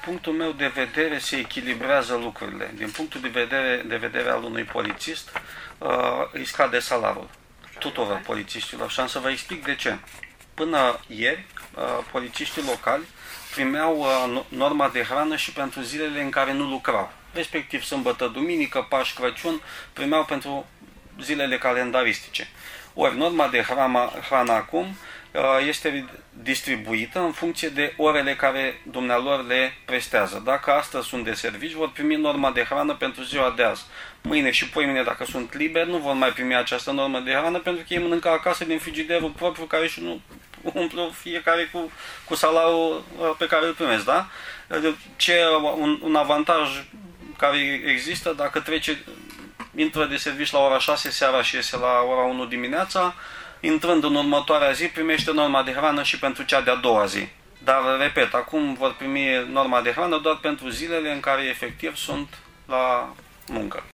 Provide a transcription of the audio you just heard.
punctul meu de vedere se echilibrează lucrurile. Din punctul de vedere al unui polițist, îi scade salariul tuturor polițiștilor și am să vă explic de ce. Până ieri, polițiștii locali primeau norma de hrană și pentru zilele în care nu lucrau. Respectiv sâmbătă, duminică, Paști, Crăciun, primeau pentru zilele calendaristice. Ori norma de hrană acum este distribuită în funcție de orele care dumnealor le prestează. Dacă astăzi sunt de servici, vor primi norma de hrană pentru ziua de azi. Mâine și poimâine, dacă sunt liberi, nu vor mai primi această normă de hrană pentru că ei mănâncă acasă din frigiderul propriu care și nu umplu fiecare cu salariul pe care îl primesc. Da? Un avantaj care există, dacă intră de servici la ora 6 seara și iese la ora 1 dimineața, intrând în următoarea zi, primește norma de hrană și pentru cea de-a doua zi. Dar, repet, acum vor primi norma de hrană doar pentru zilele în care efectiv sunt la muncă.